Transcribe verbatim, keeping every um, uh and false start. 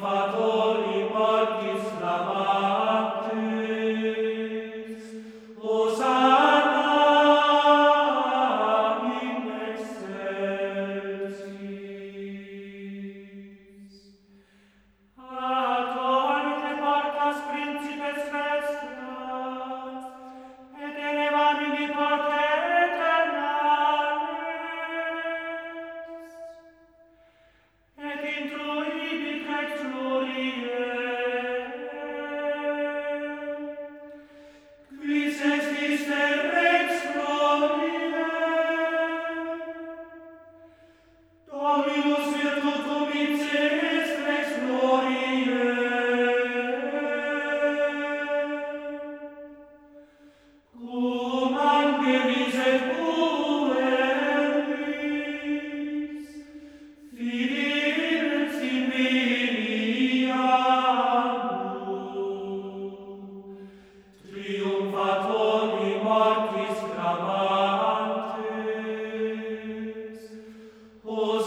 Triumphatori mortis flamatis, Hosanna in excelsis. Adorte portas principes vestras, et elevam in porte aeternales, et intruibit rex gloriae, quis estis rex gloriae, Dominus virtutum ipse est rex gloriae, cum angelis et pueris, fidelis in veniamur, triumphatori mortis clamantes, Hosanna